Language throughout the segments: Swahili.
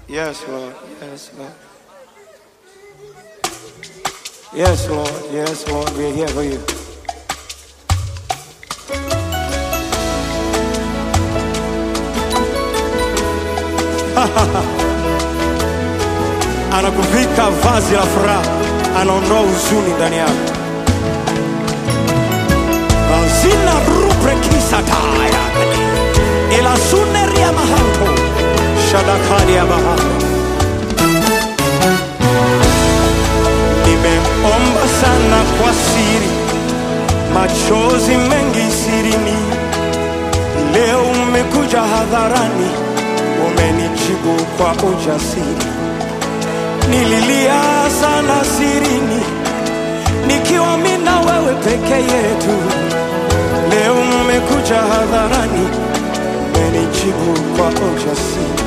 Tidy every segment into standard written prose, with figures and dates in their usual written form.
Yes, Lord. Yes, Lord. Yes, Lord. Yes, Lord. We're here for you. Anakuvika vazi la furaha, anaondoa huzuni ndani yako. Zina rubre kisataya ila suneria mahanko shadakali ya bahari. Nimeomba sana kwa siri, machozi mengi sirini. Leo umekuja hadharani, umenijibu kwa ujasiri. Nililia sana sirini, nikiwa mimi na wewe peke yetu. Leo umekuja hadharani, umenijibu kwa ujasiri.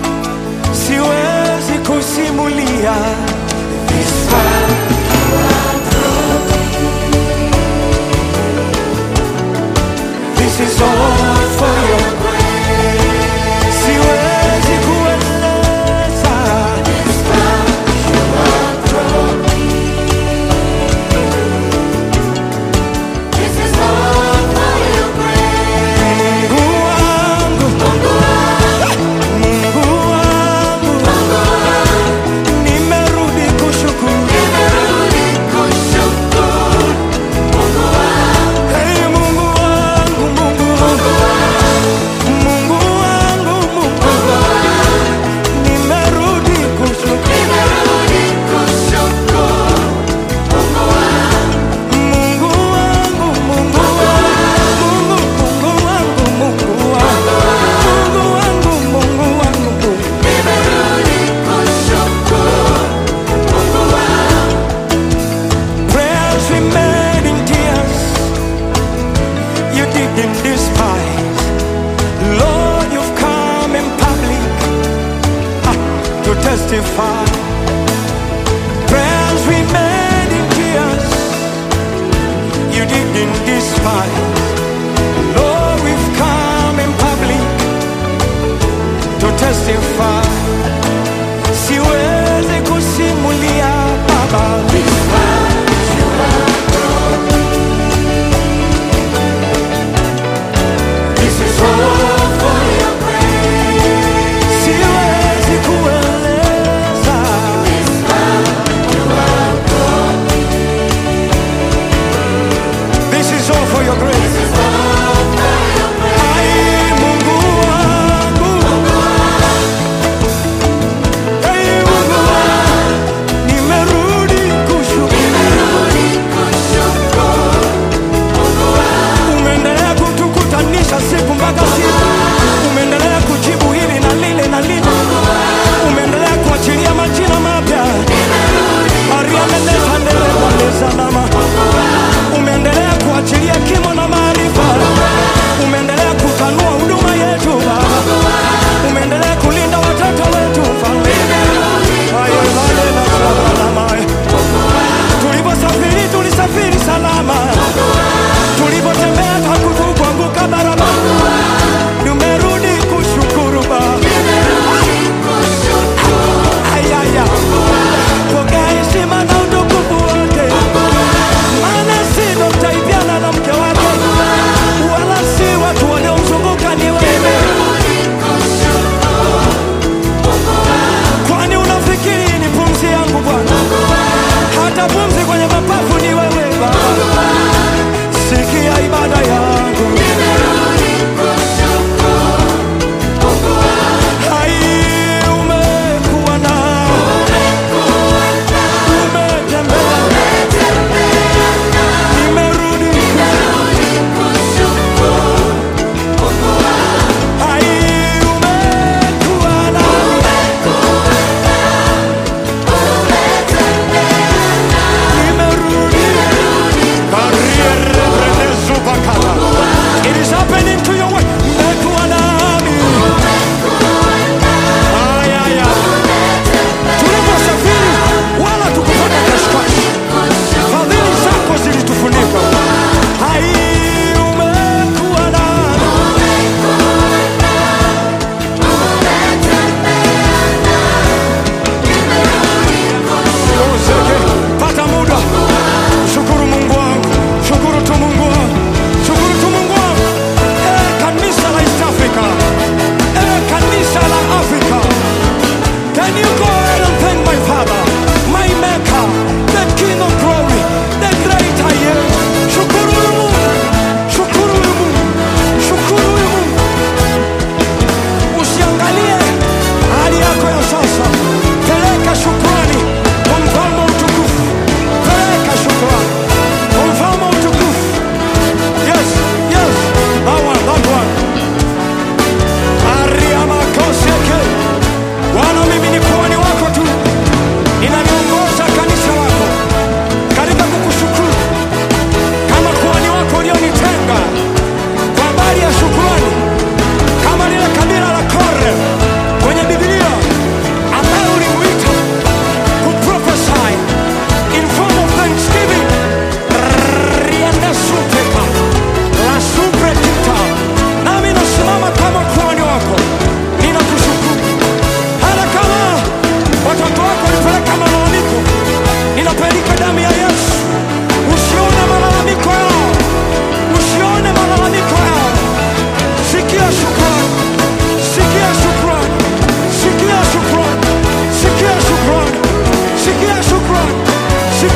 Siwezi kusimulia this far you have brought me. This is all for your grace. Siwezi kueleza this far you have brought me. This is all for your grace. Mungu wangu, Mungu wangu, Mungu wangu, Mungu wangu, nimerudi kushukuru, nimerudi kushukuru. Mungu wangu, hey Mungu wangu, Mungu wangu, Mungu wangu, Mungu wangu, nimerudi kushukuru, nimerudi kushukuru. Mungu wangu, Mungu wangu, Mungu wangu, Mungu wangu, Mungu wangu, Mungu wangu, nimerudi kushukuru. Mungu wangu, prayers we made in tears, you didn't despise. Lord, you've come in public to testify. Prayers we made in tears, you didn't despise. Lord, we've come in public to testify. Siwezi kusimulia Baba, this is all for your grace. Siwezi kueleza this far you have brought me. This is all for your grace. This is all for your grace. Ai Mungu wangu, Mungu wangu,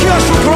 Pokea shukrani.